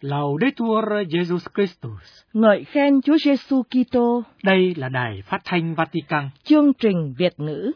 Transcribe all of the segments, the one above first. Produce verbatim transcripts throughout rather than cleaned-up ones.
Laudetur Jesus Christus. Ngợi khen Chúa Giêsu Kitô. Đây là Đài Phát thanh Vatican. Chương trình Việt ngữ.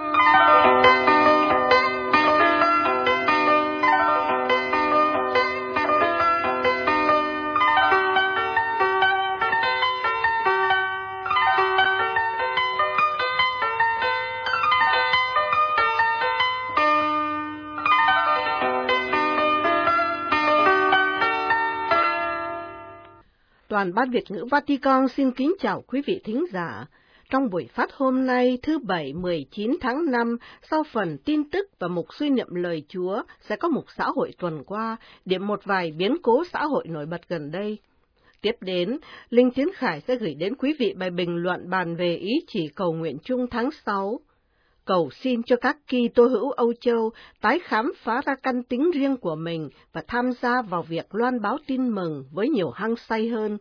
Đoàn Ban Việt ngữ Vatican xin kính chào quý vị thính giả. Trong buổi phát hôm nay, thứ Bảy mười chín tháng năm, sau phần tin tức và mục suy niệm lời Chúa, sẽ có mục xã hội tuần qua, điểm một vài biến cố xã hội nổi bật gần đây. Tiếp đến, Linh Tiến Khải sẽ gửi đến quý vị bài bình luận bàn về ý chỉ cầu nguyện chung tháng sáu. Cầu xin cho các Kitô hữu Âu Châu tái khám phá ra căn tính riêng của mình và tham gia vào việc loan báo tin mừng với nhiều hăng say hơn.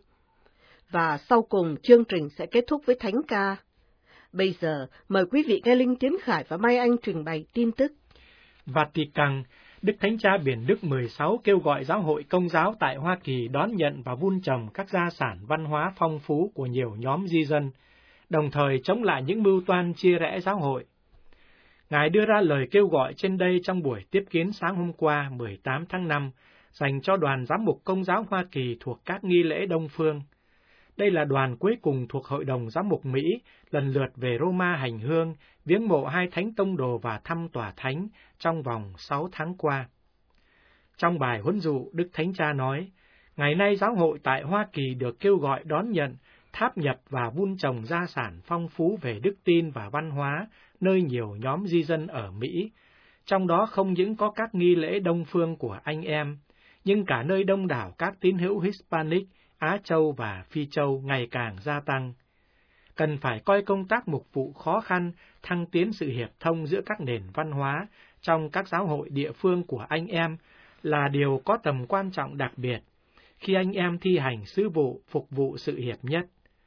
Và sau cùng, chương trình sẽ kết thúc với thánh ca. Bây giờ, mời quý vị nghe Linh Tiến Khải và Mai Anh trình bày tin tức. Vatican, Đức Thánh Cha Biển Đức mười sáu kêu gọi giáo hội Công giáo tại Hoa Kỳ đón nhận và vun trồng các gia sản văn hóa phong phú của nhiều nhóm di dân, đồng thời chống lại những mưu toan chia rẽ giáo hội. Ngài đưa ra lời kêu gọi trên đây trong buổi tiếp kiến sáng hôm qua mười tám tháng năm, dành cho đoàn giám mục Công giáo Hoa Kỳ thuộc các nghi lễ Đông Phương. Đây là đoàn cuối cùng thuộc Hội đồng Giám mục Mỹ, lần lượt về Roma hành hương, viếng mộ hai thánh tông đồ và thăm tòa thánh trong vòng sáu tháng qua. Trong bài huấn dụ, Đức Thánh Cha nói, ngày nay giáo hội tại Hoa Kỳ được kêu gọi đón nhận, tháp nhập và vun trồng gia sản phong phú về đức tin và văn hóa, nơi nhiều nhóm di dân ở Mỹ, trong đó không những có các nghi lễ Đông Phương của anh em, nhưng cả nơi đông đảo các tín hữu Hispanic, Á Châu và Phi Châu ngày càng gia tăng. Cần phải coi công tác mục vụ khó khăn, thăng tiến sự hiệp thông giữa các nền văn hóa trong các giáo hội địa phương của anh em là điều có tầm quan trọng đặc biệt, khi anh em thi hành sứ vụ phục vụ sự hiệp nhất.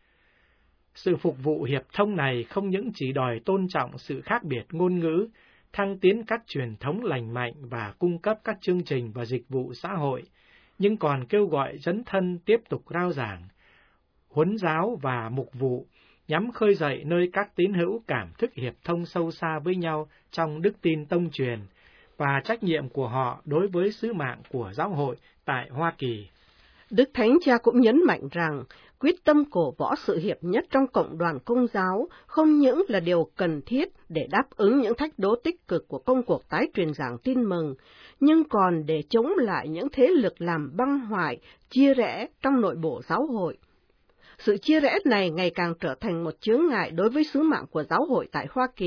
Sự phục vụ hiệp thông này không những chỉ đòi tôn trọng sự khác biệt ngôn ngữ, thăng tiến các truyền thống lành mạnh và cung cấp các chương trình và dịch vụ xã hội, nhưng còn kêu gọi dấn thân tiếp tục rao giảng, huấn giáo và mục vụ, nhằm khơi dậy nơi các tín hữu cảm thức hiệp thông sâu xa với nhau trong đức tin tông truyền và trách nhiệm của họ đối với sứ mạng của giáo hội tại Hoa Kỳ. Đức Thánh Cha cũng nhấn mạnh rằng, quyết tâm cổ võ sự hiệp nhất trong cộng đoàn Công giáo không những là điều cần thiết để đáp ứng những thách đố tích cực của công cuộc tái truyền giảng tin mừng, nhưng còn để chống lại những thế lực làm băng hoại, chia rẽ trong nội bộ giáo hội. Sự chia rẽ này ngày càng trở thành một chướng ngại đối với sứ mạng của giáo hội tại Hoa Kỳ.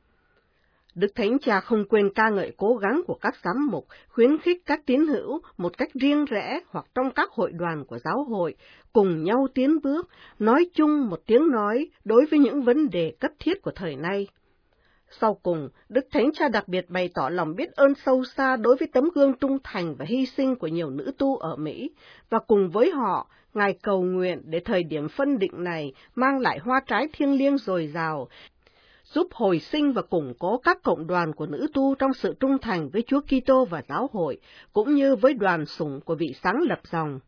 Đức Thánh Cha không quên ca ngợi cố gắng của các giám mục, khuyến khích các tín hữu một cách riêng rẽ hoặc trong các hội đoàn của giáo hội, cùng nhau tiến bước, nói chung một tiếng nói đối với những vấn đề cấp thiết của thời nay. Sau cùng, Đức Thánh Cha đặc biệt bày tỏ lòng biết ơn sâu xa đối với tấm gương trung thành và hy sinh của nhiều nữ tu ở Mỹ, và cùng với họ, Ngài cầu nguyện để thời điểm phân định này mang lại hoa trái thiêng liêng dồi dào, giúp hồi sinh và củng cố các cộng đoàn của nữ tu trong sự trung thành với Chúa Kitô và giáo hội, cũng như với đoàn sủng của vị sáng lập dòng.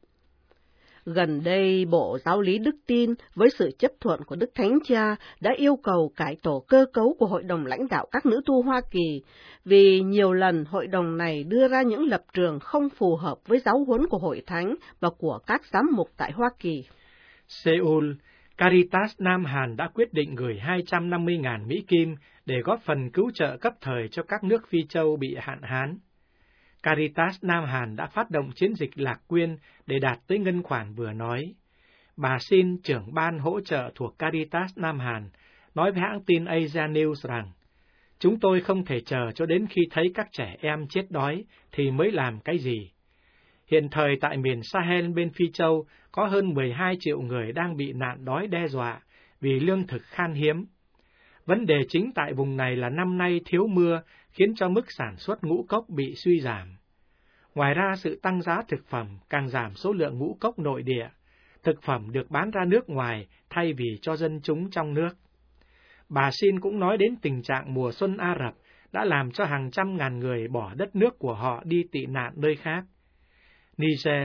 Gần đây, Bộ Giáo lý Đức tin, với sự chấp thuận của Đức Thánh Cha, đã yêu cầu cải tổ cơ cấu của Hội đồng lãnh đạo các nữ tu Hoa Kỳ, vì nhiều lần hội đồng này đưa ra những lập trường không phù hợp với giáo huấn của Hội Thánh và của các giám mục tại Hoa Kỳ. Seoul, Caritas Nam Hàn đã quyết định gửi hai trăm năm mươi nghìn Mỹ Kim để góp phần cứu trợ cấp thời cho các nước Phi Châu bị hạn hán. Caritas Nam Hàn đã phát động chiến dịch lạc quyên để đạt tới ngân khoản vừa nói. Bà Xin, trưởng ban hỗ trợ thuộc Caritas Nam Hàn, nói với hãng tin Asia News rằng, chúng tôi không thể chờ cho đến khi thấy các trẻ em chết đói thì mới làm cái gì. Hiện thời tại miền Sahel bên Phi Châu có hơn mười hai triệu người đang bị nạn đói đe dọa vì lương thực khan hiếm. Vấn đề chính tại vùng này là năm nay thiếu mưa khiến cho mức sản xuất ngũ cốc bị suy giảm. Ngoài ra, sự tăng giá thực phẩm càng giảm số lượng ngũ cốc nội địa, thực phẩm được bán ra nước ngoài thay vì cho dân chúng trong nước. Bà Xin cũng nói đến tình trạng mùa xuân Ả Rập đã làm cho hàng trăm ngàn người bỏ đất nước của họ đi tị nạn nơi khác. Niger,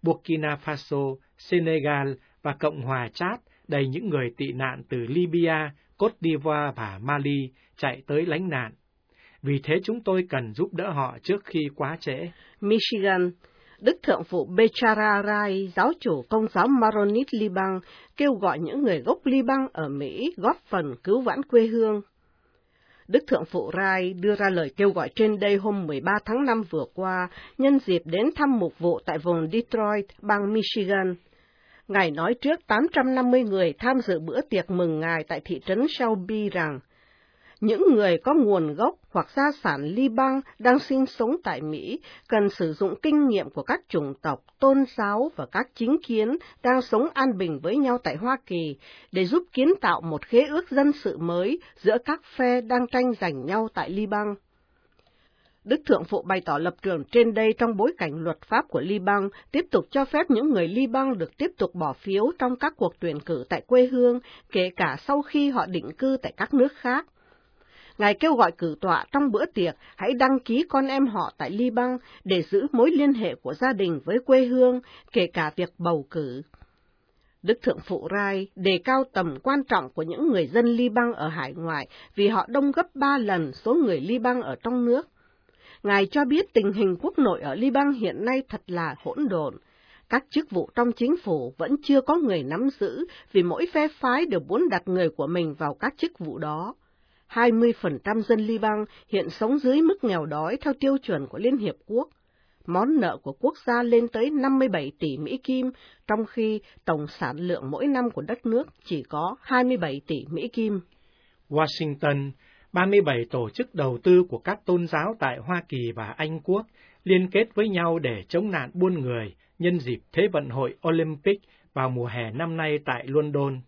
Burkina Faso, Senegal và Cộng hòa Chad đầy những người tị nạn từ Libya, Côte d'Ivoire và Mali chạy tới lánh nạn. Vì thế chúng tôi cần giúp đỡ họ trước khi quá trễ. Michigan, Đức Thượng phụ Bechara Rai, giáo chủ Công giáo Maronite Liban, kêu gọi những người gốc Liban ở Mỹ góp phần cứu vãn quê hương. Đức Thượng phụ Rai đưa ra lời kêu gọi trên đây hôm mười ba tháng năm vừa qua, nhân dịp đến thăm mục vụ tại vùng Detroit, bang Michigan. Ngài nói trước tám trăm năm mươi người tham dự bữa tiệc mừng Ngài tại thị trấn Shelby rằng, những người có nguồn gốc hoặc gia sản Liban đang sinh sống tại Mỹ cần sử dụng kinh nghiệm của các chủng tộc, tôn giáo và các chính kiến đang sống an bình với nhau tại Hoa Kỳ để giúp kiến tạo một khế ước dân sự mới giữa các phe đang tranh giành nhau tại Liban. Đức Thượng phụ bày tỏ lập trường trên đây trong bối cảnh luật pháp của Liban tiếp tục cho phép những người Liban được tiếp tục bỏ phiếu trong các cuộc tuyển cử tại quê hương, kể cả sau khi họ định cư tại các nước khác. Ngài kêu gọi cử tọa trong bữa tiệc hãy đăng ký con em họ tại Liban để giữ mối liên hệ của gia đình với quê hương, kể cả việc bầu cử. Đức Thượng phụ Rai đề cao tầm quan trọng của những người dân Liban ở hải ngoại vì họ đông gấp ba lần số người Liban ở trong nước. Ngài cho biết tình hình quốc nội ở Liban hiện nay thật là hỗn độn. Các chức vụ trong chính phủ vẫn chưa có người nắm giữ vì mỗi phe phái đều muốn đặt người của mình vào các chức vụ đó. hai mươi phần trăm dân Liban hiện sống dưới mức nghèo đói theo tiêu chuẩn của Liên Hiệp Quốc. Món nợ của quốc gia lên tới năm mươi bảy tỷ Mỹ Kim, trong khi tổng sản lượng mỗi năm của đất nước chỉ có hai mươi bảy tỷ Mỹ Kim. Washington, ba mươi bảy tổ chức đầu tư của các tôn giáo tại Hoa Kỳ và Anh Quốc liên kết với nhau để chống nạn buôn người nhân dịp Thế vận hội Olympic vào mùa hè năm nay tại London.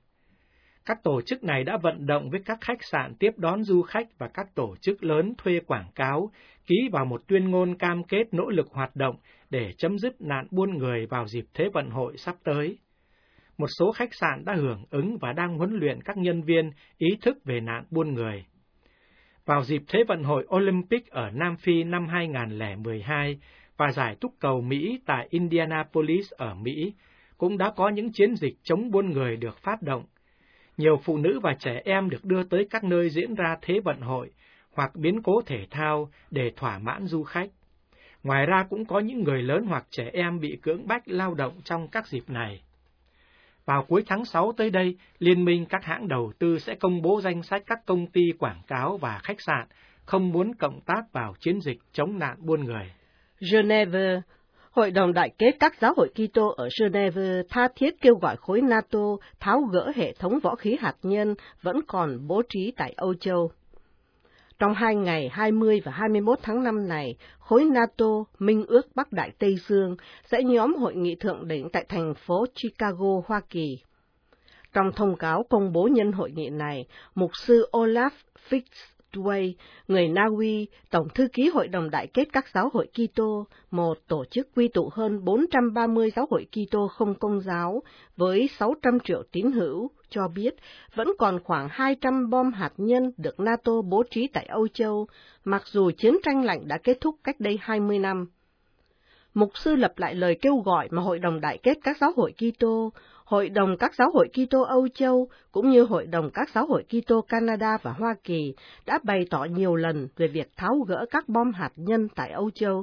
Các tổ chức này đã vận động với các khách sạn tiếp đón du khách và các tổ chức lớn thuê quảng cáo, ký vào một tuyên ngôn cam kết nỗ lực hoạt động để chấm dứt nạn buôn người vào dịp Thế vận hội sắp tới. Một số khách sạn đã hưởng ứng và đang huấn luyện các nhân viên ý thức về nạn buôn người. Vào dịp Thế vận hội Olympic ở Nam Phi năm hai không một hai và giải túc cầu Mỹ tại Indianapolis ở Mỹ, cũng đã có những chiến dịch chống buôn người được phát động. Nhiều phụ nữ và trẻ em được đưa tới các nơi diễn ra Thế vận hội hoặc biến cố thể thao để thỏa mãn du khách. Ngoài ra cũng có những người lớn hoặc trẻ em bị cưỡng bách lao động trong các dịp này. Vào cuối tháng sáu tới đây, Liên minh các hãng đầu tư sẽ công bố danh sách các công ty quảng cáo và khách sạn không muốn cộng tác vào chiến dịch chống nạn buôn người. Geneva, Hội đồng Đại kết các giáo hội Kitô ở Geneva tha thiết kêu gọi khối NATO tháo gỡ hệ thống võ khí hạt nhân vẫn còn bố trí tại Âu Châu. Trong hai ngày hai mươi và hai mươi mốt tháng năm này, khối NATO, Minh ước Bắc Đại Tây Dương, sẽ nhóm hội nghị thượng đỉnh tại thành phố Chicago, Hoa Kỳ. Trong thông cáo công bố nhân hội nghị này, mục sư Olaf Fitzway, người Na Uy, Tổng thư ký Hội đồng Đại kết các giáo hội Kitô, một tổ chức quy tụ hơn bốn trăm ba mươi giáo hội Kitô không công giáo với sáu trăm triệu tín hữu, cho biết vẫn còn khoảng hai trăm bom hạt nhân được NATO bố trí tại Âu Châu, mặc dù chiến tranh lạnh đã kết thúc cách đây hai mươi năm. Mục sư lập lại lời kêu gọi mà Hội đồng Đại kết các giáo hội Kitô, Hội đồng các giáo hội Kitô Âu Châu, cũng như Hội đồng các giáo hội Kitô Canada và Hoa Kỳ đã bày tỏ nhiều lần về việc tháo gỡ các bom hạt nhân tại Âu Châu.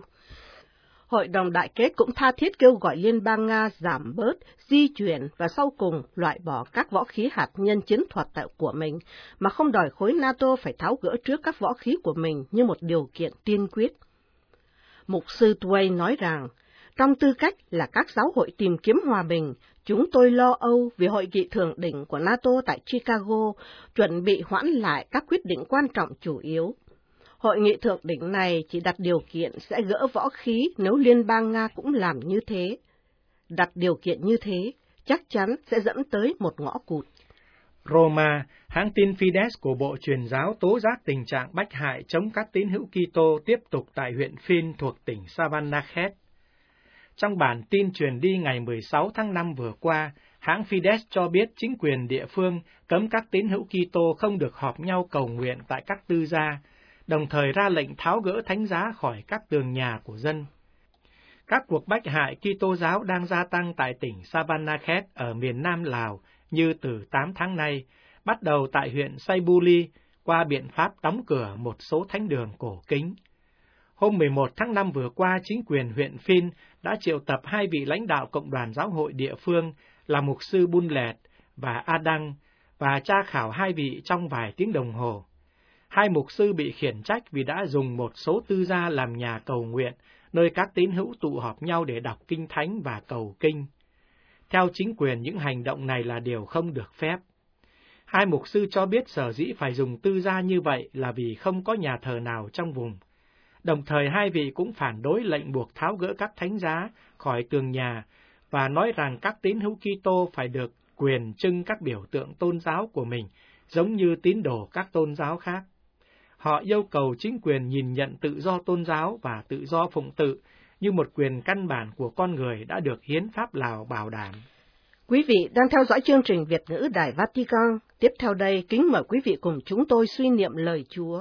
Hội đồng Đại kết cũng tha thiết kêu gọi Liên bang Nga giảm bớt, di chuyển và sau cùng loại bỏ các võ khí hạt nhân chiến thuật của mình, mà không đòi khối NATO phải tháo gỡ trước các võ khí của mình như một điều kiện tiên quyết. Mục sư Tway nói rằng, trong tư cách là các giáo hội tìm kiếm hòa bình, chúng tôi lo âu vì hội nghị thượng đỉnh của NATO tại Chicago chuẩn bị hoãn lại các quyết định quan trọng chủ yếu. Hội nghị thượng đỉnh này chỉ đặt điều kiện sẽ gỡ võ khí nếu Liên bang Nga cũng làm như thế. Đặt điều kiện như thế chắc chắn sẽ dẫn tới một ngõ cụt. Roma, hãng tin Fides của Bộ Truyền giáo tố giác tình trạng bách hại chống các tín hữu Kitô tiếp tục tại huyện Phin thuộc tỉnh Savanakhet. Trong bản tin truyền đi ngày mười sáu tháng năm vừa qua, hãng Fides cho biết chính quyền địa phương cấm các tín hữu Kitô không được họp nhau cầu nguyện tại các tư gia, đồng thời ra lệnh tháo gỡ thánh giá khỏi các tường nhà của dân. Các cuộc bách hại Kitô giáo đang gia tăng tại tỉnh Savanakhet ở miền Nam Lào như từ tám tháng nay, bắt đầu tại huyện Saibuli qua biện pháp đóng cửa một số thánh đường cổ kính. Hôm mười một tháng năm vừa qua, chính quyền huyện Phin đã triệu tập hai vị lãnh đạo cộng đoàn giáo hội địa phương là mục sư Bun Lẹt và A Đăng và tra khảo hai vị trong vài tiếng đồng hồ. Hai mục sư bị khiển trách vì đã dùng một số tư gia làm nhà cầu nguyện, nơi các tín hữu tụ họp nhau để đọc kinh thánh và cầu kinh. Theo chính quyền, những hành động này là điều không được phép. Hai mục sư cho biết sở dĩ phải dùng tư gia như vậy là vì không có nhà thờ nào trong vùng. Đồng thời hai vị cũng phản đối lệnh buộc tháo gỡ các thánh giá khỏi tường nhà và nói rằng các tín hữu Kitô phải được quyền trưng các biểu tượng tôn giáo của mình, giống như tín đồ các tôn giáo khác. Họ yêu cầu chính quyền nhìn nhận tự do tôn giáo và tự do phụng tự như một quyền căn bản của con người đã được hiến pháp Lào bảo đảm. Quý vị đang theo dõi chương trình Việt ngữ Đài Vatican. Tiếp theo đây, kính mời quý vị cùng chúng tôi suy niệm lời Chúa.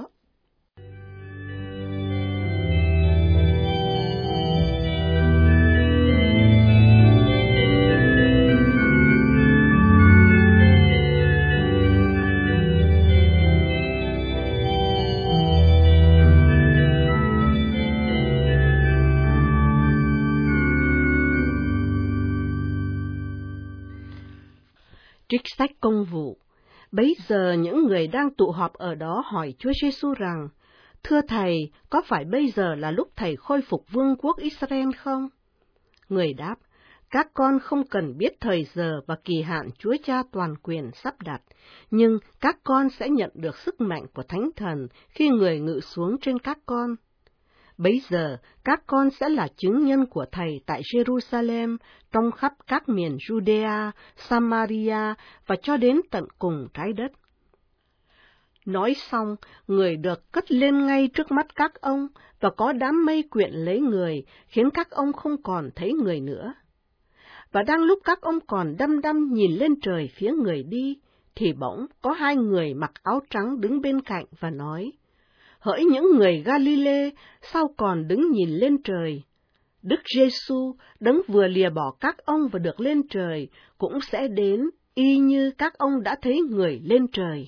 Trích sách Công vụ. Bấy giờ những người đang tụ họp ở đó hỏi Chúa Giêsu rằng: Thưa Thầy, có phải bây giờ là lúc Thầy khôi phục vương quốc Israel không? Người đáp: Các con không cần biết thời giờ và kỳ hạn Chúa Cha toàn quyền sắp đặt, nhưng các con sẽ nhận được sức mạnh của Thánh Thần khi Người ngự xuống trên các con. Bấy giờ, các con sẽ là chứng nhân của Thầy tại Jerusalem, trong khắp các miền Judea, Samaria và cho đến tận cùng trái đất. Nói xong, người được cất lên ngay trước mắt các ông, và có đám mây quyện lấy người, khiến các ông không còn thấy người nữa. Và đang lúc các ông còn đăm đăm nhìn lên trời phía người đi, thì bỗng có hai người mặc áo trắng đứng bên cạnh và nói: Hỡi những người Galilee, sao còn đứng nhìn lên trời? Đức Giêsu, đấng vừa lìa bỏ các ông và được lên trời, cũng sẽ đến y như các ông đã thấy người lên trời.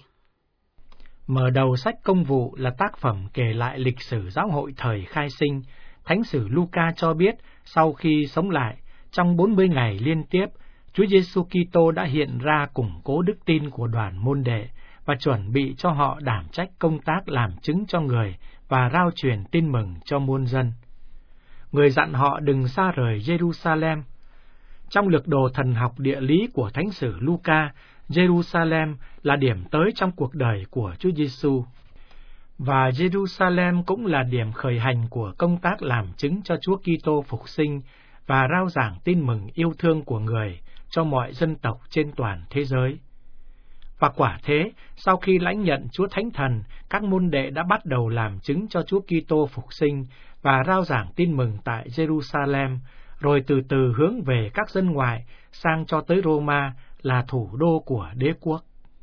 Mở đầu sách Công vụ là tác phẩm kể lại lịch sử giáo hội thời khai sinh. Thánh sử Luca cho biết, sau khi sống lại, trong bốn mươi ngày liên tiếp, Chúa Giêsu Kitô đã hiện ra củng cố đức tin của đoàn môn đệ và chuẩn bị cho họ đảm trách công tác làm chứng cho người và rao truyền tin mừng cho muôn dân. Người dặn họ đừng xa rời Jerusalem. Trong lược đồ thần học địa lý của Thánh sử Luca, Jerusalem là điểm tới trong cuộc đời của Chúa Giêsu, và Jerusalem cũng là điểm khởi hành của công tác làm chứng cho Chúa Kitô phục sinh và rao giảng tin mừng yêu thương của người cho mọi dân tộc trên toàn thế giới. Và quả thế, sau khi lãnh nhận Chúa Thánh Thần, các môn đệ đã bắt đầu làm chứng cho Chúa Kitô phục sinh và rao giảng tin mừng tại Jerusalem, rồi từ từ hướng về các dân ngoại sang cho tới Roma là thủ đô của đế quốc.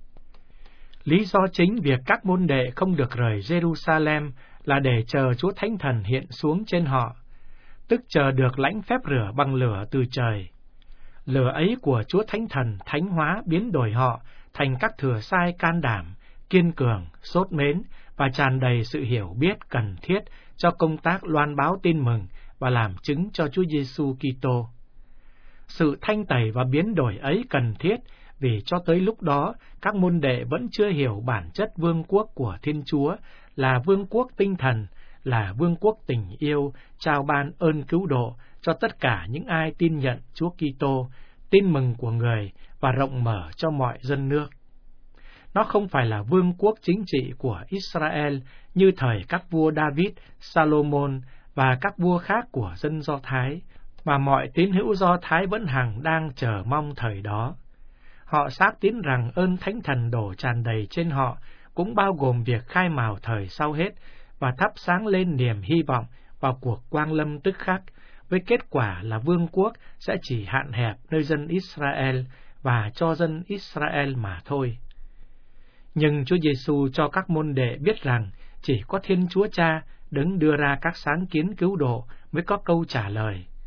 Lý do chính việc các môn đệ không được rời Jerusalem là để chờ Chúa Thánh Thần hiện xuống trên họ, tức chờ được lãnh phép rửa bằng lửa từ trời. Lửa ấy của Chúa Thánh Thần thánh hóa biến đổi họ thành các thừa sai can đảm, kiên cường, sốt mến và tràn đầy sự hiểu biết cần thiết cho công tác loan báo tin mừng và làm chứng cho Chúa Giêsu Kitô. Sự thanh tẩy và biến đổi ấy cần thiết vì cho tới lúc đó các môn đệ vẫn chưa hiểu bản chất vương quốc của Thiên Chúa là vương quốc tinh thần, là vương quốc tình yêu, trao ban ơn cứu độ cho tất cả những ai tin nhận Chúa Kitô, tin mừng của người và rộng mở cho mọi dân nước. Nó không phải là vương quốc chính trị của Israel như thời các vua David, Salomon và các vua khác của dân Do Thái, mà mọi tín hữu Do Thái vẫn hằng đang chờ mong thời đó. Họ xác tín rằng ơn Thánh Thần đổ tràn đầy trên họ cũng bao gồm việc khai mào thời sau hết và thắp sáng lên niềm hy vọng vào cuộc quang lâm tức khắc, với kết quả là vương quốc sẽ chỉ hạn hẹp nơi dân Israel và cho dân Israel mà thôi. Nhưng Chúa Giêsu cho các môn đệ biết rằng chỉ có Thiên Chúa Cha đấng đưa ra các sáng kiến cứu độ mới có câu trả lời.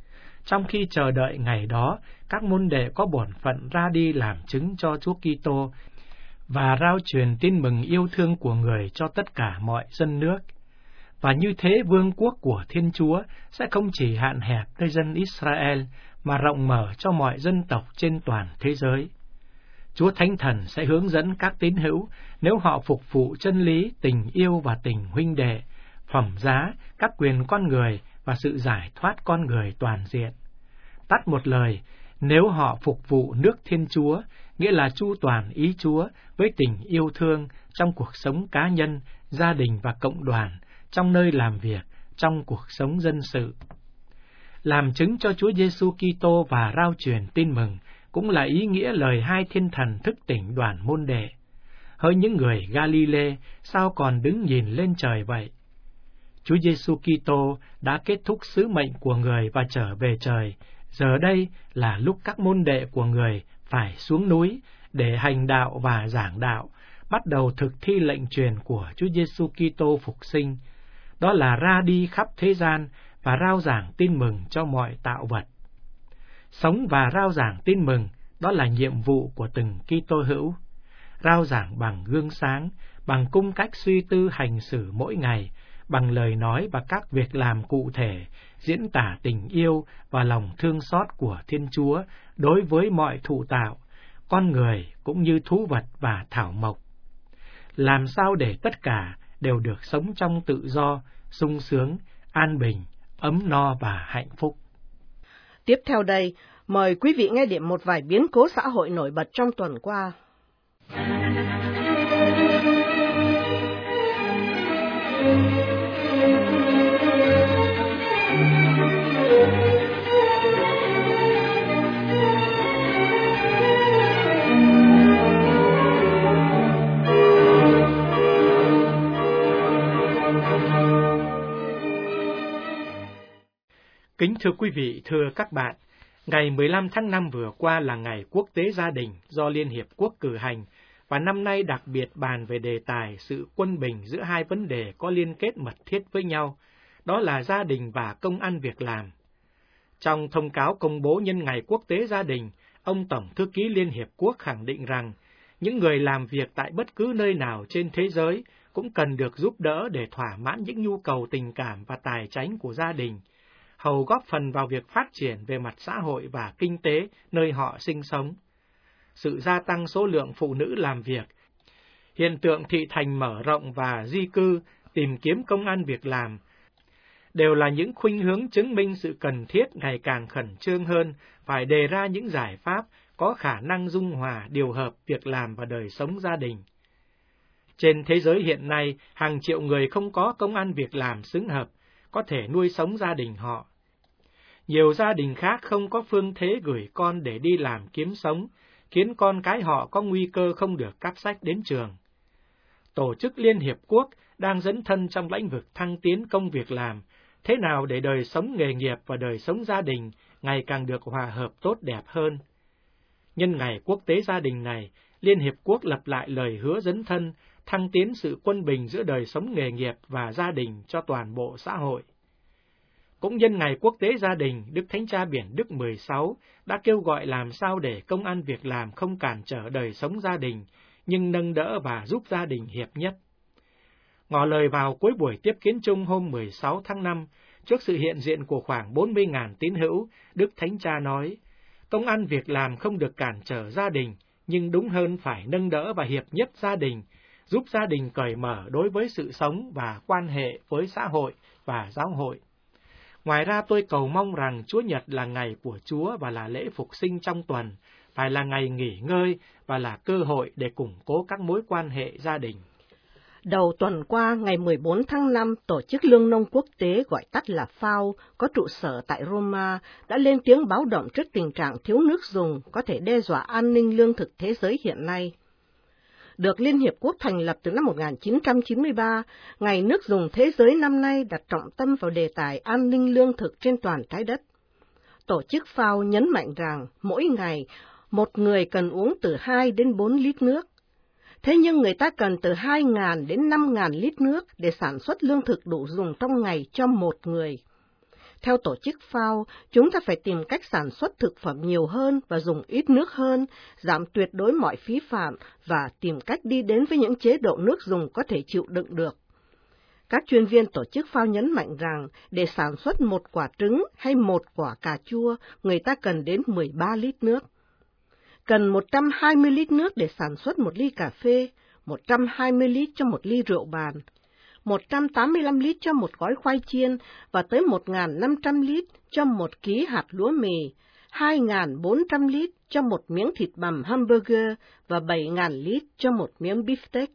Trong khi chờ đợi ngày đó, các môn đệ có bổn phận ra đi làm chứng cho Chúa Kitô và rao truyền tin mừng yêu thương của Người cho tất cả mọi dân nước. Và như thế vương quốc của Thiên Chúa sẽ không chỉ hạn hẹp tới dân Israel, mà rộng mở cho mọi dân tộc trên toàn thế giới. Chúa Thánh Thần sẽ hướng dẫn các tín hữu nếu họ phục vụ chân lý, tình yêu và tình huynh đệ, phẩm giá, các quyền con người và sự giải thoát con người toàn diện. Tắt một lời, nếu họ phục vụ nước Thiên Chúa, nghĩa là chu toàn ý Chúa với tình yêu thương trong cuộc sống cá nhân, gia đình và cộng đoàn, trong nơi làm việc, trong cuộc sống dân sự. Làm chứng cho Chúa Giêsu Kitô và rao truyền tin mừng cũng là ý nghĩa lời hai thiên thần thức tỉnh đoàn môn đệ. Hỡi những người Galilee, sao còn đứng nhìn lên trời vậy? Chúa Giêsu Kitô đã kết thúc sứ mệnh của Người và trở về trời. Giờ đây là lúc các môn đệ của Người phải xuống núi để hành đạo và giảng đạo, bắt đầu thực thi lệnh truyền của Chúa Giêsu Kitô phục sinh. Đó là ra đi khắp thế gian và rao giảng tin mừng cho mọi tạo vật. Sống và rao giảng tin mừng, đó là nhiệm vụ của từng Kitô hữu. Rao giảng bằng gương sáng, bằng cung cách suy tư hành xử mỗi ngày, bằng lời nói và các việc làm cụ thể, diễn tả tình yêu và lòng thương xót của Thiên Chúa đối với mọi thụ tạo, con người cũng như thú vật và thảo mộc. Làm sao để tất cả đều được sống trong tự do, sung sướng, an bình, ấm no và hạnh phúc. Tiếp theo đây, mời quý vị nghe điểm một vài biến cố xã hội nổi bật trong tuần qua. Kính thưa quý vị, thưa các bạn, ngày mười lăm tháng năm vừa qua là ngày Quốc tế Gia đình do Liên Hiệp Quốc cử hành, và năm nay đặc biệt bàn về đề tài sự quân bình giữa hai vấn đề có liên kết mật thiết với nhau, đó là gia đình và công ăn việc làm. Trong thông cáo công bố nhân ngày Quốc tế Gia đình, ông Tổng Thư ký Liên Hiệp Quốc khẳng định rằng, những người làm việc tại bất cứ nơi nào trên thế giới cũng cần được giúp đỡ để thỏa mãn những nhu cầu tình cảm và tài chánh của gia đình, hầu góp phần vào việc phát triển về mặt xã hội và kinh tế nơi họ sinh sống. Sự gia tăng số lượng phụ nữ làm việc, hiện tượng thị thành mở rộng và di cư, tìm kiếm công ăn việc làm, đều là những khuynh hướng chứng minh sự cần thiết ngày càng khẩn trương hơn phải đề ra những giải pháp có khả năng dung hòa điều hợp việc làm và đời sống gia đình. Trên thế giới hiện nay, hàng triệu người không có công ăn việc làm xứng hợp, có thể nuôi sống gia đình họ. Nhiều gia đình khác không có phương thế gửi con để đi làm kiếm sống, khiến con cái họ có nguy cơ không được cắp sách đến trường. Tổ chức Liên Hiệp Quốc đang dấn thân trong lĩnh vực thăng tiến công việc làm, thế nào để đời sống nghề nghiệp và đời sống gia đình ngày càng được hòa hợp tốt đẹp hơn. Nhân ngày Quốc tế Gia đình này, Liên Hiệp Quốc lập lại lời hứa dấn thân, thăng tiến sự quân bình giữa đời sống nghề nghiệp và gia đình cho toàn bộ xã hội. Cũng nhân ngày Quốc tế Gia đình, Đức Thánh Cha Biển Đức mười sáu đã kêu gọi làm sao để công ăn việc làm không cản trở đời sống gia đình, nhưng nâng đỡ và giúp gia đình hiệp nhất. Ngỏ lời vào cuối buổi tiếp kiến chung hôm mười sáu tháng năm, trước sự hiện diện của khoảng bốn mươi nghìn tín hữu, Đức Thánh Cha nói, công ăn việc làm không được cản trở gia đình, nhưng đúng hơn phải nâng đỡ và hiệp nhất gia đình, giúp gia đình cởi mở đối với sự sống và quan hệ với xã hội và giáo hội. Ngoài ra tôi cầu mong rằng Chúa Nhật là ngày của Chúa và là lễ phục sinh trong tuần, phải là ngày nghỉ ngơi và là cơ hội để củng cố các mối quan hệ gia đình. Đầu tuần qua, ngày mười bốn tháng năm, Tổ chức Lương nông Quốc tế gọi tắt là phao, có trụ sở tại Roma, đã lên tiếng báo động trước tình trạng thiếu nước dùng có thể đe dọa an ninh lương thực thế giới hiện nay. Được Liên Hiệp Quốc thành lập từ năm một nghìn chín trăm chín mươi ba, Ngày Nước Dùng Thế giới năm nay đặt trọng tâm vào đề tài an ninh lương thực trên toàn trái đất. Tổ chức phao nhấn mạnh rằng mỗi ngày một người cần uống từ hai đến bốn lít nước. Thế nhưng người ta cần từ hai nghìn đến năm nghìn lít nước để sản xuất lương thực đủ dùng trong ngày cho một người. Theo tổ chức ép a o, chúng ta phải tìm cách sản xuất thực phẩm nhiều hơn và dùng ít nước hơn, giảm tuyệt đối mọi phí phạm và tìm cách đi đến với những chế độ nước dùng có thể chịu đựng được. Các chuyên viên tổ chức ép a o nhấn mạnh rằng để sản xuất một quả trứng hay một quả cà chua, người ta cần đến mười ba lít nước. Cần một trăm hai mươi lít nước để sản xuất một ly cà phê, một trăm hai mươi lít cho một ly rượu bàn, một trăm tám mươi lăm lít cho một gói khoai chiên và tới một nghìn năm trăm lít cho một ký hạt lúa mì, hai nghìn bốn trăm lít cho một miếng thịt bằm hamburger và bảy nghìn lít cho một miếng beefsteak.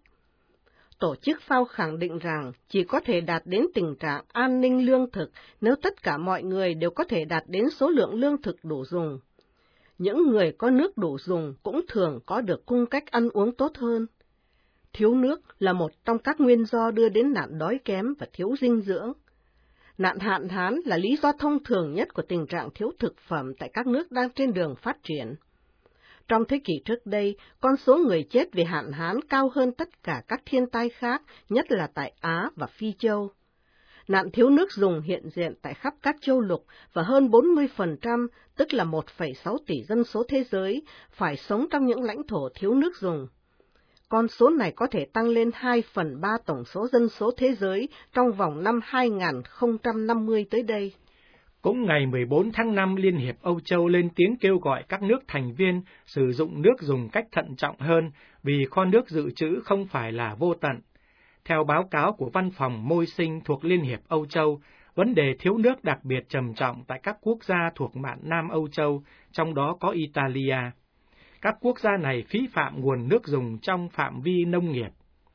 Tổ chức ép a o khẳng định rằng chỉ có thể đạt đến tình trạng an ninh lương thực nếu tất cả mọi người đều có thể đạt đến số lượng lương thực đủ dùng. Những người có nước đủ dùng cũng thường có được cung cách ăn uống tốt hơn. Thiếu nước là một trong các nguyên do đưa đến nạn đói kém và thiếu dinh dưỡng. Nạn hạn hán là lý do thông thường nhất của tình trạng thiếu thực phẩm tại các nước đang trên đường phát triển. Trong thế kỷ trước đây, con số người chết vì hạn hán cao hơn tất cả các thiên tai khác, nhất là tại Á và Phi Châu. Nạn thiếu nước dùng hiện diện tại khắp các châu lục và hơn bốn mươi phần trăm, tức là một phẩy sáu tỷ dân số thế giới, phải sống trong những lãnh thổ thiếu nước dùng. Con số này có thể tăng lên hai phần ba tổng số dân số thế giới trong vòng năm hai nghìn không trăm năm mươi tới đây. Cũng ngày mười bốn tháng năm, Liên hiệp Âu Châu lên tiếng kêu gọi các nước thành viên sử dụng nước dùng cách thận trọng hơn vì kho nước dự trữ không phải là vô tận. Theo báo cáo của Văn phòng Môi sinh thuộc Liên hiệp Âu Châu, vấn đề thiếu nước đặc biệt trầm trọng tại các quốc gia thuộc mạn Nam Âu Châu, trong đó có Italia. Các quốc gia này phí phạm nguồn nước dùng trong phạm vi nông nghiệp.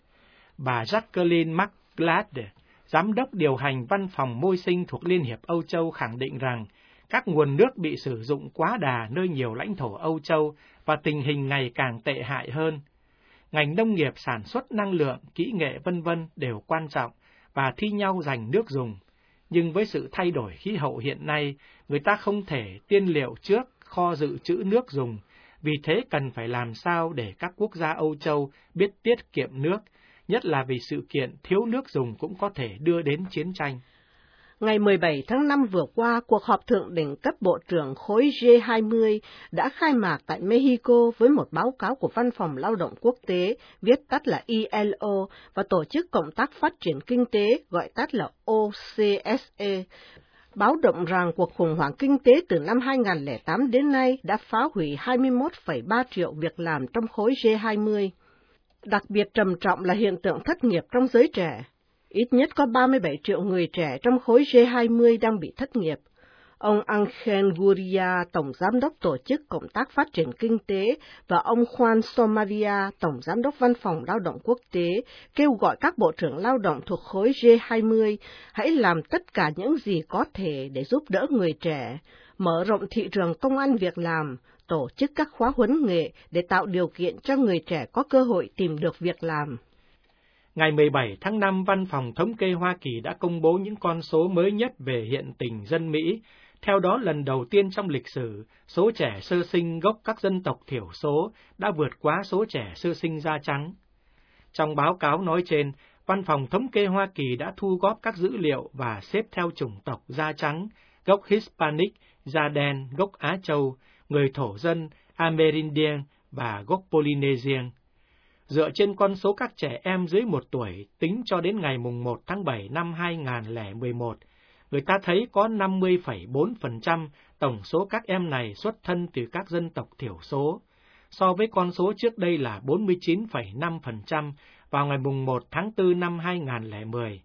Bà Jacqueline McGlade, Giám đốc điều hành Văn phòng Môi sinh thuộc Liên hiệp Âu Châu khẳng định rằng các nguồn nước bị sử dụng quá đà nơi nhiều lãnh thổ Âu Châu và tình hình ngày càng tệ hại hơn. Ngành nông nghiệp, sản xuất năng lượng, kỹ nghệ vân vân đều quan trọng và thi nhau giành nước dùng. Nhưng với sự thay đổi khí hậu hiện nay, người ta không thể tiên liệu trước kho dự trữ nước dùng, vì thế cần phải làm sao để các quốc gia Âu Châu biết tiết kiệm nước, nhất là vì sự kiện thiếu nước dùng cũng có thể đưa đến chiến tranh. Ngày mười bảy tháng năm vừa qua, cuộc họp thượng đỉnh cấp bộ trưởng khối G hai mươi đã khai mạc tại Mexico với một báo cáo của Văn phòng Lao động Quốc tế, viết tắt là I L O, và Tổ chức Cộng tác Phát triển Kinh tế, gọi tắt là O C S E, báo động rằng cuộc khủng hoảng kinh tế từ năm hai nghìn không trăm lẻ tám đến nay đã phá hủy hai mươi mốt phẩy ba triệu việc làm trong khối G hai mươi. Đặc biệt trầm trọng là hiện tượng thất nghiệp trong giới trẻ. Ít nhất có ba mươi bảy triệu người trẻ trong khối G hai mươi đang bị thất nghiệp. Ông Angel Gurria, Tổng Giám đốc Tổ chức Cộng tác Phát triển Kinh tế, và ông Juan Somaria, Tổng Giám đốc Văn phòng Lao động Quốc tế, kêu gọi các bộ trưởng lao động thuộc khối G hai mươi hãy làm tất cả những gì có thể để giúp đỡ người trẻ, mở rộng thị trường công ăn việc làm, tổ chức các khóa huấn nghệ để tạo điều kiện cho người trẻ có cơ hội tìm được việc làm. Ngày mười bảy tháng năm, Văn phòng Thống kê Hoa Kỳ đã công bố những con số mới nhất về hiện tình dân Mỹ. Theo đó, lần đầu tiên trong lịch sử, số trẻ sơ sinh gốc các dân tộc thiểu số đã vượt quá số trẻ sơ sinh da trắng. Trong báo cáo nói trên, Văn phòng Thống kê Hoa Kỳ đã thu góp các dữ liệu và xếp theo chủng tộc da trắng, gốc Hispanic, da đen, gốc Á Châu, người thổ dân, Amerindian và gốc Polynesian. Dựa trên con số các trẻ em dưới một tuổi tính cho đến ngày mùng một tháng bảy năm hai nghìn không trăm lẻ mười một, người ta thấy có năm mươi phẩy bốn phần trăm tổng số các em này xuất thân từ các dân tộc thiểu số, so với con số trước đây là bốn mươi chín phẩy năm phần trăm vào ngày mùng một tháng tư năm hai nghìn không trăm lẻ mười.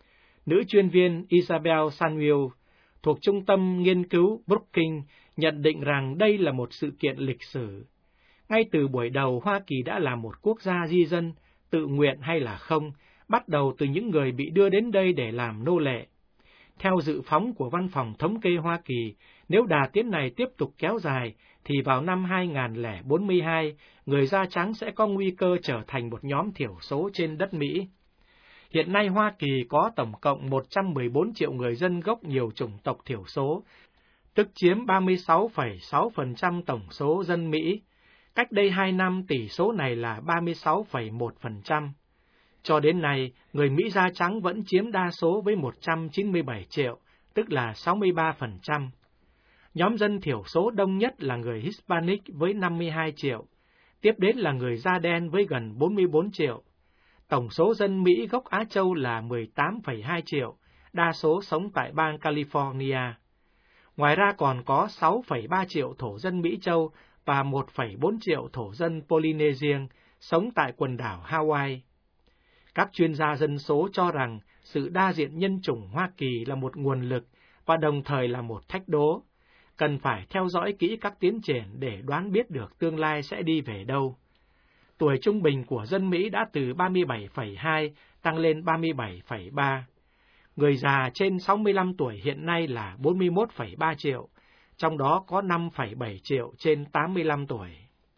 Nữ chuyên viên Isabel Samuel thuộc Trung tâm Nghiên cứu Brookings nhận định rằng đây là một sự kiện lịch sử. Ngay từ buổi đầu, Hoa Kỳ đã là một quốc gia di dân, tự nguyện hay là không, bắt đầu từ những người bị đưa đến đây để làm nô lệ. Theo dự phóng của Văn phòng Thống kê Hoa Kỳ, nếu đà tiến này tiếp tục kéo dài, thì vào năm hai nghìn không trăm bốn mươi hai, người da trắng sẽ có nguy cơ trở thành một nhóm thiểu số trên đất Mỹ. Hiện nay Hoa Kỳ có tổng cộng một trăm mười bốn triệu người dân gốc nhiều chủng tộc thiểu số, tức chiếm ba mươi sáu phẩy sáu phần trăm tổng số dân Mỹ. Cách đây hai năm, tỷ số này là ba mươi sáu phẩy một phần trăm. Cho đến nay, người Mỹ da trắng vẫn chiếm đa số với một trăm chín mươi bảy triệu, tức là sáu mươi ba phần trăm. Nhóm dân thiểu số đông nhất là người Hispanic với năm mươi hai triệu, tiếp đến là người da đen với gần bốn mươi bốn triệu. Tổng số dân Mỹ gốc Á Châu là mười tám phẩy hai triệu, đa số sống tại bang California. Ngoài ra còn có sáu phẩy ba triệu thổ dân Mỹ Châu và một phẩy bốn triệu thổ dân Polynesian sống tại quần đảo Hawaii. Các chuyên gia dân số cho rằng sự đa diện nhân chủng Hoa Kỳ là một nguồn lực và đồng thời là một thách đố. Cần phải theo dõi kỹ các tiến triển để đoán biết được tương lai sẽ đi về đâu. Tuổi trung bình của dân Mỹ đã từ ba mươi bảy phẩy hai tăng lên ba mươi bảy phẩy ba. Người già trên sáu mươi lăm tuổi hiện nay là bốn mươi mốt phẩy ba triệu, trong đó có năm phẩy bảy triệu trên tám mươi lăm tuổi.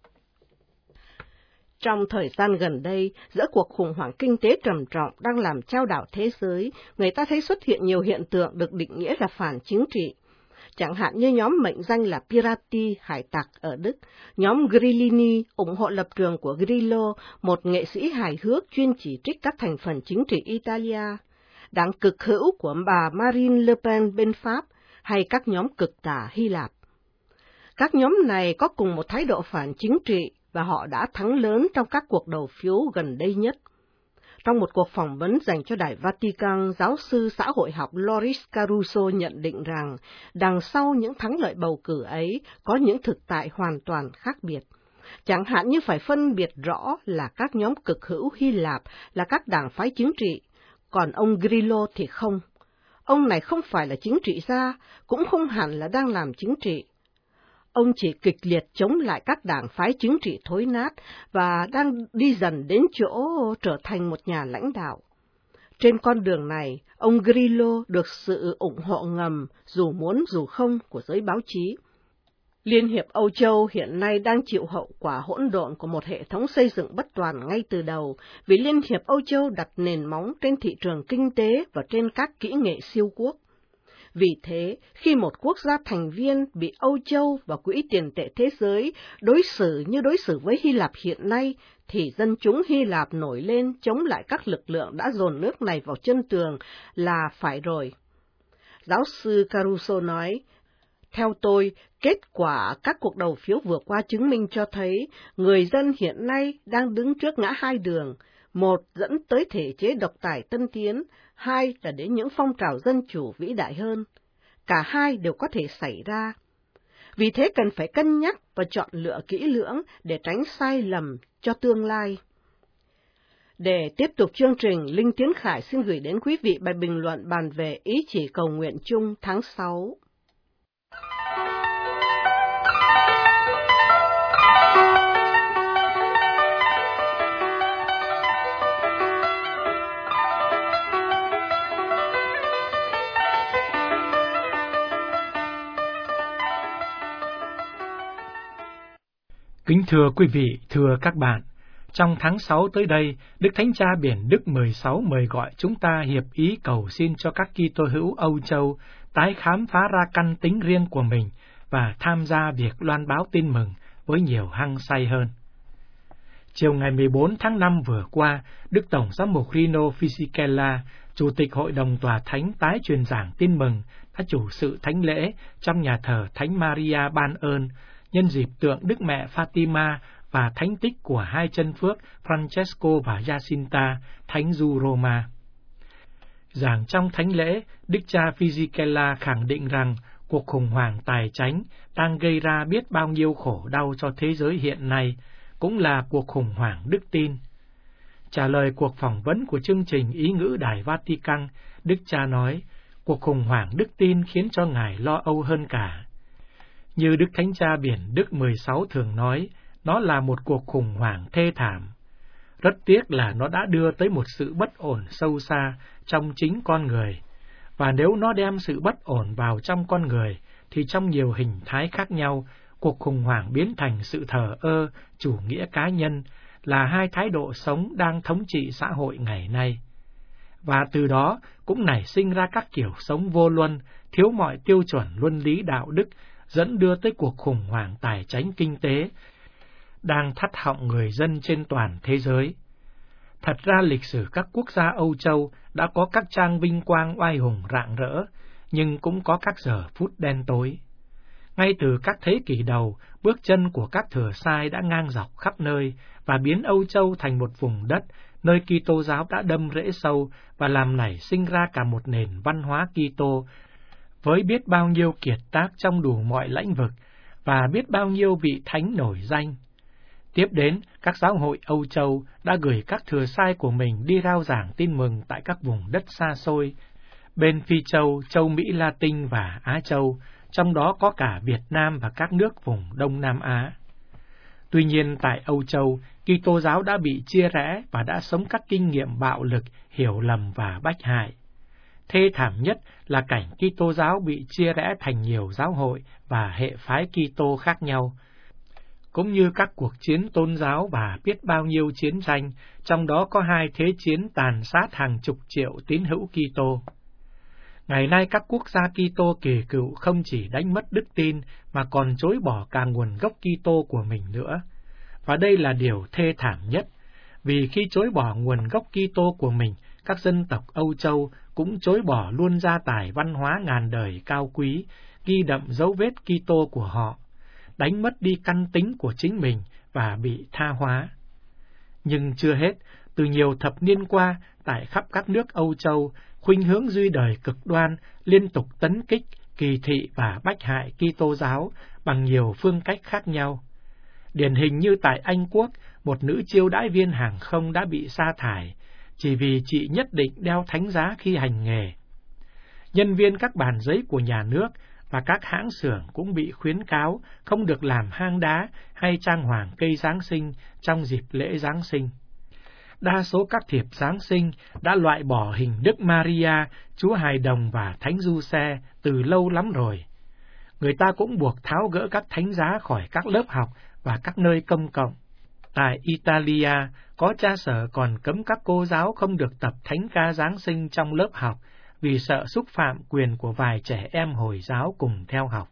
Trong thời gian gần đây, giữa cuộc khủng hoảng kinh tế trầm trọng đang làm chao đảo thế giới, người ta thấy xuất hiện nhiều hiện tượng được định nghĩa là phản chính trị. Chẳng hạn như nhóm mệnh danh là Pirati, hải tặc ở Đức, nhóm Grillini ủng hộ lập trường của Grillo, một nghệ sĩ hài hước chuyên chỉ trích các thành phần chính trị Italia, đảng cực hữu của bà Marine Le Pen bên Pháp, hay các nhóm cực tả Hy Lạp. Các nhóm này có cùng một thái độ phản chính trị và họ đã thắng lớn trong các cuộc đầu phiếu gần đây nhất. Trong một cuộc phỏng vấn dành cho Đài Vatican, giáo sư xã hội học Loris Caruso nhận định rằng đằng sau những thắng lợi bầu cử ấy có những thực tại hoàn toàn khác biệt. Chẳng hạn như phải phân biệt rõ là các nhóm cực hữu Hy Lạp là các đảng phái chính trị, còn ông Grillo thì không. Ông này không phải là chính trị gia, cũng không hẳn là đang làm chính trị. Ông chỉ kịch liệt chống lại các đảng phái chính trị thối nát và đang đi dần đến chỗ trở thành một nhà lãnh đạo. Trên con đường này, ông Grillo được sự ủng hộ ngầm, dù muốn dù không, của giới báo chí. Liên hiệp Âu Châu hiện nay đang chịu hậu quả hỗn độn của một hệ thống xây dựng bất toàn ngay từ đầu, vì Liên hiệp Âu Châu đặt nền móng trên thị trường kinh tế và trên các kỹ nghệ siêu quốc. Vì thế, khi một quốc gia thành viên bị Âu Châu và Quỹ tiền tệ thế giới đối xử như đối xử với Hy Lạp hiện nay, thì dân chúng Hy Lạp nổi lên chống lại các lực lượng đã dồn nước này vào chân tường là phải rồi. Giáo sư Caruso nói, theo tôi, kết quả các cuộc đầu phiếu vừa qua chứng minh cho thấy người dân hiện nay đang đứng trước ngã hai đường, một dẫn tới thể chế độc tài tân tiến, hai là đến những phong trào dân chủ vĩ đại hơn. Cả hai đều có thể xảy ra. Vì thế cần phải cân nhắc và chọn lựa kỹ lưỡng để tránh sai lầm cho tương lai. Để tiếp tục chương trình, Linh Tiến Khải xin gửi đến quý vị bài bình luận bàn về ý chỉ cầu nguyện chung tháng sáu. Kính thưa quý vị, thưa các bạn, trong tháng sáu tới đây, Đức Thánh Cha Biển Đức mười sáu mời gọi chúng ta hiệp ý cầu xin cho các Kitô hữu Âu Châu tái khám phá ra căn tính riêng của mình và tham gia việc loan báo tin mừng với nhiều hăng say hơn. Chiều ngày mười bốn tháng năm vừa qua, Đức Tổng giám mục Rino Fisichella, Chủ tịch Hội đồng Tòa Thánh tái truyền giảng tin mừng, đã chủ sự thánh lễ trong nhà thờ Thánh Maria Ban Ơn, nhân dịp tượng Đức Mẹ Fatima và thánh tích của hai chân phước Francesco và Jacinta, Thánh Du Roma. Giảng trong thánh lễ, Đức cha Fisichella khẳng định rằng cuộc khủng hoảng tài chánh đang gây ra biết bao nhiêu khổ đau cho thế giới hiện nay, cũng là cuộc khủng hoảng đức tin. Trả lời cuộc phỏng vấn của chương trình Ý ngữ Đài Vatican, Đức cha nói, cuộc khủng hoảng đức tin khiến cho Ngài lo âu hơn cả. Như Đức Thánh Cha Biển Đức mười sáu thường nói, nó là một cuộc khủng hoảng thê thảm. Rất tiếc là nó đã đưa tới một sự bất ổn sâu xa trong chính con người, và nếu nó đem sự bất ổn vào trong con người, thì trong nhiều hình thái khác nhau, cuộc khủng hoảng biến thành sự thờ ơ, chủ nghĩa cá nhân, là hai thái độ sống đang thống trị xã hội ngày nay. Và từ đó cũng nảy sinh ra các kiểu sống vô luân, thiếu mọi tiêu chuẩn luân lý đạo đức, dẫn đưa tới cuộc khủng hoảng tài chánh kinh tế, đang thắt họng người dân trên toàn thế giới. Thật ra lịch sử các quốc gia Âu Châu đã có các trang vinh quang oai hùng rạng rỡ, nhưng cũng có các giờ phút đen tối. Ngay từ các thế kỷ đầu, bước chân của các thừa sai đã ngang dọc khắp nơi và biến Âu Châu thành một vùng đất nơi Kitô giáo đã đâm rễ sâu và làm nảy sinh ra cả một nền văn hóa Kitô với biết bao nhiêu kiệt tác trong đủ mọi lĩnh vực và biết bao nhiêu vị thánh nổi danh. Tiếp đến, các giáo hội Âu Châu đã gửi các thừa sai của mình đi rao giảng tin mừng tại các vùng đất xa xôi, bên Phi Châu, châu Mỹ Latin và Á Châu, trong đó có cả Việt Nam và các nước vùng Đông Nam Á. Tuy nhiên, tại Âu Châu, Kitô giáo đã bị chia rẽ và đã sống các kinh nghiệm bạo lực, hiểu lầm và bách hại. Thê thảm nhất là cảnh Kitô giáo bị chia rẽ thành nhiều giáo hội và hệ phái Kitô khác nhau, cũng như các cuộc chiến tôn giáo và biết bao nhiêu chiến tranh, trong đó có hai thế chiến tàn sát hàng chục triệu tín hữu Kitô. Ngày nay các quốc gia Kitô kỳ cựu không chỉ đánh mất đức tin mà còn chối bỏ cả nguồn gốc Kitô của mình nữa. Và đây là điều thê thảm nhất, vì khi chối bỏ nguồn gốc Kitô của mình, các dân tộc Âu Châu cũng chối bỏ luôn gia tài văn hóa ngàn đời cao quý, ghi đậm dấu vết Kitô của họ, đánh mất đi căn tính của chính mình và bị tha hóa. Nhưng chưa hết, từ nhiều thập niên qua, tại khắp các nước Âu Châu, khuynh hướng duy đời cực đoan liên tục tấn kích, kỳ thị và bách hại Kitô giáo bằng nhiều phương cách khác nhau. Điển hình như tại Anh Quốc, một nữ chiêu đãi viên hàng không đã bị sa thải chỉ vì chị nhất định đeo thánh giá khi hành nghề. Nhân viên các bàn giấy của nhà nước và các hãng xưởng cũng bị khuyến cáo không được làm hang đá hay trang hoàng cây Giáng sinh trong dịp lễ Giáng sinh. Đa số các thiệp Giáng sinh đã loại bỏ hình Đức Maria, Chúa Hài Đồng và Thánh Giuse từ lâu lắm rồi. Người ta cũng buộc tháo gỡ các thánh giá khỏi các lớp học và các nơi công cộng. Tại Italia, có cha sở còn cấm các cô giáo không được tập thánh ca Giáng sinh trong lớp học vì sợ xúc phạm quyền của vài trẻ em Hồi giáo cùng theo học.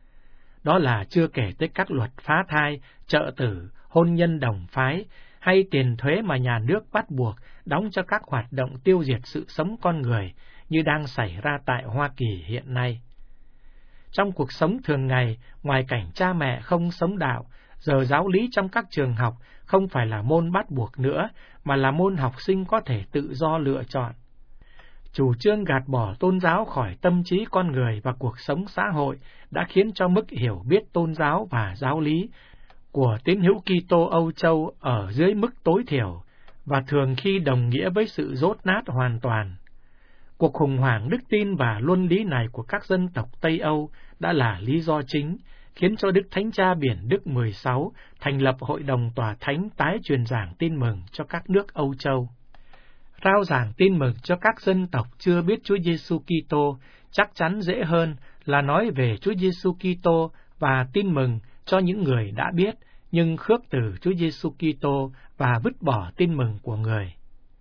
Đó là chưa kể tới các luật phá thai, trợ tử, hôn nhân đồng phái, hay tiền thuế mà nhà nước bắt buộc đóng cho các hoạt động tiêu diệt sự sống con người như đang xảy ra tại Hoa Kỳ hiện nay. Trong cuộc sống thường ngày, ngoài cảnh cha mẹ không sống đạo, giờ giáo lý trong các trường học không phải là môn bắt buộc nữa, mà là môn học sinh có thể tự do lựa chọn. Chủ trương gạt bỏ tôn giáo khỏi tâm trí con người và cuộc sống xã hội đã khiến cho mức hiểu biết tôn giáo và giáo lý của tín hữu Kitô Âu Châu ở dưới mức tối thiểu, và thường khi đồng nghĩa với sự dốt nát hoàn toàn. Cuộc khủng hoảng đức tin và luân lý này của các dân tộc Tây Âu đã là lý do chính khiến cho Đức Thánh Cha Biển Đức mười sáu thành lập Hội đồng Tòa Thánh tái truyền giảng tin mừng cho các nước Âu Châu. Rao giảng tin mừng cho các dân tộc chưa biết Chúa Giêsu Kitô chắc chắn dễ hơn là nói về Chúa Giêsu Kitô và tin mừng cho những người đã biết nhưng khước từ Chúa Giêsu Kitô và vứt bỏ tin mừng của người.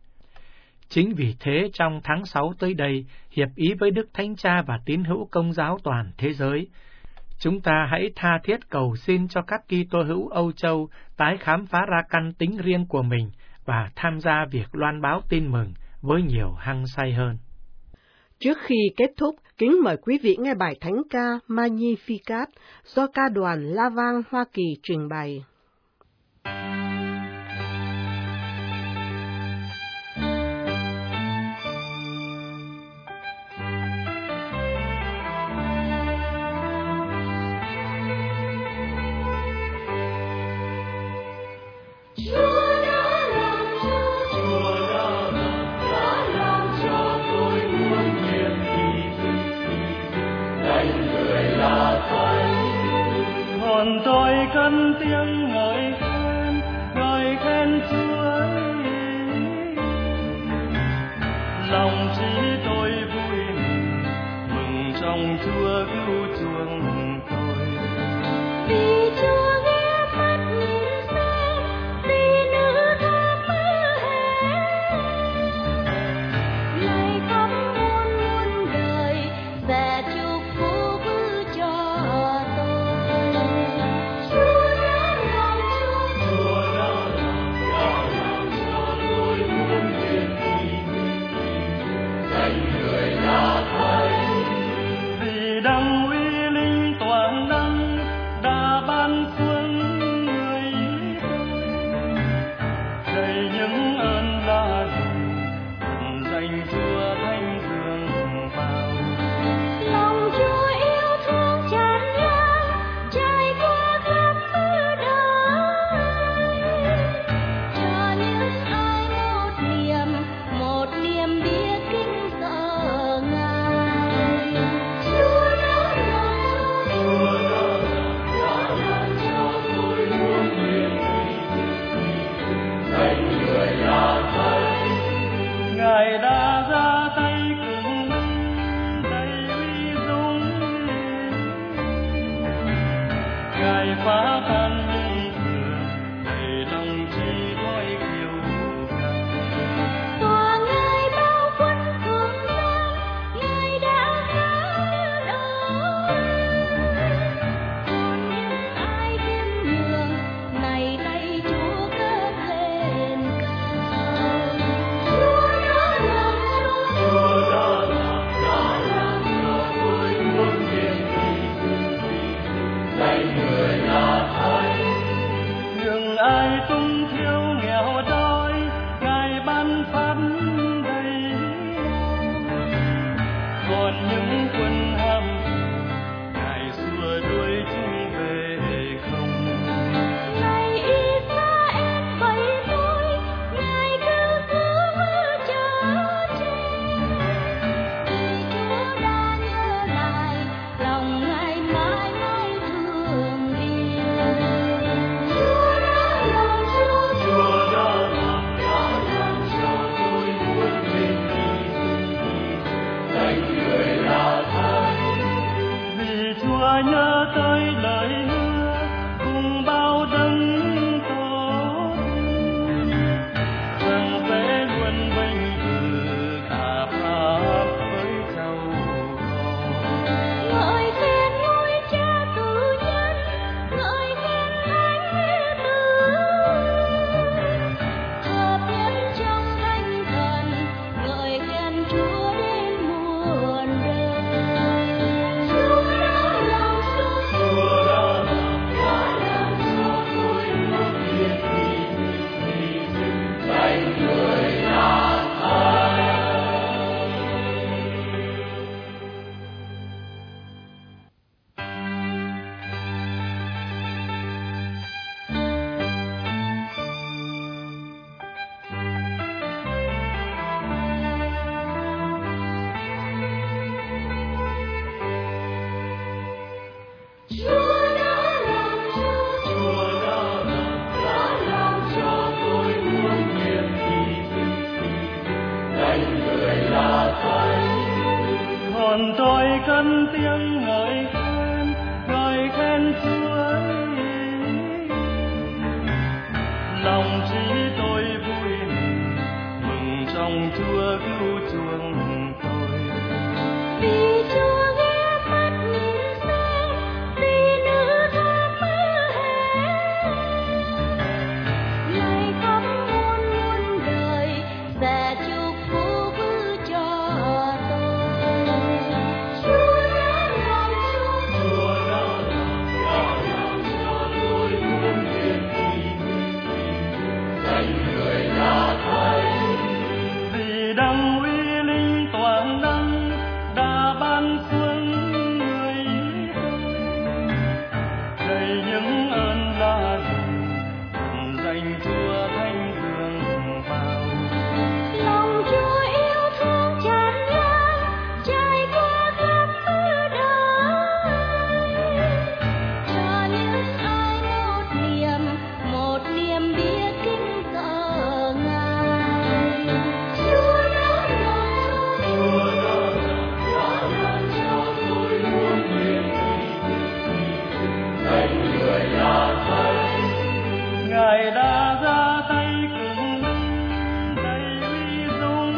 Chính vì thế, trong tháng sáu tới đây, hiệp ý với Đức Thánh Cha và tín hữu Công giáo toàn thế giới, chúng ta hãy tha thiết cầu xin cho các Kitô hữu Âu Châu tái khám phá ra căn tính riêng của mình và tham gia việc loan báo tin mừng với nhiều hăng say hơn. Trước khi kết thúc, kính mời quý vị nghe bài thánh ca Magnificat do ca đoàn La Vang Hoa Kỳ trình bày. Tôi cất tiếng ngợi khen, ngợi khen Chúa ấy. Lòng trí tôi vui mừng, mừng trong Chúa cứu chuộc tôi. Vì Chúa nghe mắt nhìn xem, vì nữ thơm mơ hè. Này khắp muôn muôn đời, sẽ chúc phúc cho tôi. tiếng ngợi khen, ngợi khen Chúa ấy. Lòng trí tôi vui mừng, mừng trong Chúa cứu chuộc tôi. Vì Chúa ghé mắt nhìn xem, vì nữ tháp mơ hè. Lạy khắp muôn muôn đời, sẽ chúc phúc cho tôi. Chúa đã làm cho Chúa đã làm, đã làm cho tôi muôn hiền kỳ, dành người đã thấy. Vì đấng uy linh toàn năng đã ban xuống người đầy những ơn la dừng, dành Chúa thánh dương vào. lòng Chúa yêu thương tràn lan, trải qua khắp đời. Cho những ai một niềm, một niềm biết kính sợ Ngài. Chúa đã làm cho Chúa đã làm, đã làm cho tôi muôn hiền kỳ, dành người đã thấy. Ngài đã ra tay cường lực, đầy uy dũng.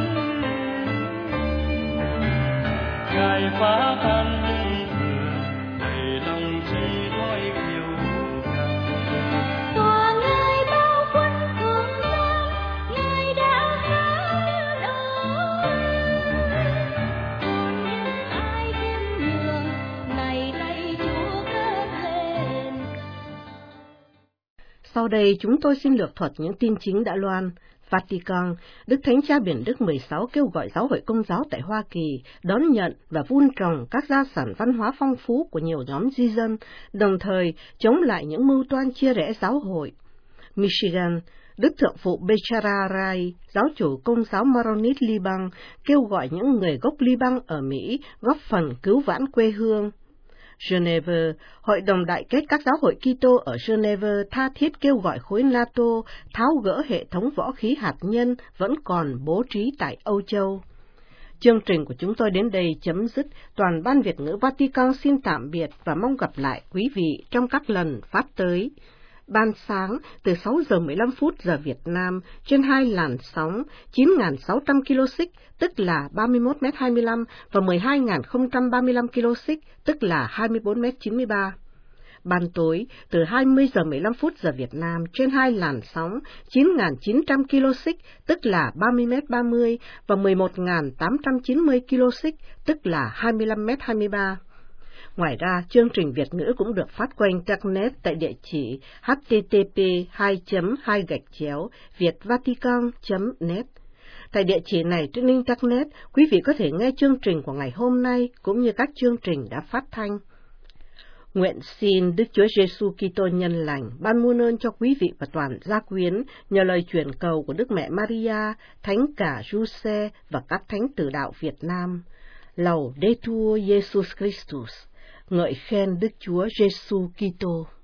Ngài phá tan những cửa, đầy lòng trí tôi kiêu căng. tòa Ngài bao quân cường gian, Ngài đã khá như đời. Còn những ai khiêm nhường, này tay Chúa cất lên. Sau đây chúng tôi xin lược thuật những tin chính đã loan. Vatican, Đức Thánh Cha Biển Đức mười sáu kêu gọi giáo hội Công giáo tại Hoa Kỳ đón nhận và vun trồng các gia sản văn hóa phong phú của nhiều nhóm di dân, đồng thời chống lại những mưu toan chia rẽ giáo hội. Michigan, Đức Thượng phụ Bechara Rai, giáo chủ Công giáo Maronit Liban, kêu gọi những người gốc Liban ở Mỹ góp phần cứu vãn quê hương. Geneva, Hội đồng Đại kết các giáo hội Kitô ở Geneva tha thiết kêu gọi khối NATO tháo gỡ hệ thống võ khí hạt nhân vẫn còn bố trí tại Âu Châu. Chương trình của chúng tôi đến đây chấm dứt. Toàn ban Việt ngữ Vatican xin tạm biệt và mong gặp lại quý vị trong các lần phát tới. Ban sáng từ sáu giờ mười lăm phút giờ Việt Nam trên hai làn sóng chín nghìn sáu trăm ki lô xích tức là ba mươi mốt mét hai mươi lăm và mười hai nghìn không trăm ba mươi lăm ki lô xích tức là hai mươi bốn mét chín mươi ba. Ban tối từ hai mươi giờ mười lăm phút giờ Việt Nam trên hai làn sóng chín nghìn chín trăm ki lô xích tức là ba mươi mét ba mươi và mười một nghìn tám trăm chín mươi ki lô xích tức là hai mươi lăm mét hai mươi ba. Ngoài ra, chương trình Việt ngữ cũng được phát qua Internet tại địa chỉ h t t p hai chấm hai gạch chéo vietvatican chấm net. Tại địa chỉ này trên Internet, quý vị có thể nghe chương trình của ngày hôm nay cũng như các chương trình đã phát thanh. Nguyện xin Đức Chúa Giêsu Kitô nhân lành ban muôn ơn cho quý vị và toàn gia quyến nhờ lời truyền cầu của Đức Mẹ Maria, Thánh cả Giuse và các thánh tử đạo Việt Nam. Laudetur Jesus Christus, ngợi khen Đức Chúa Giêsu Kitô.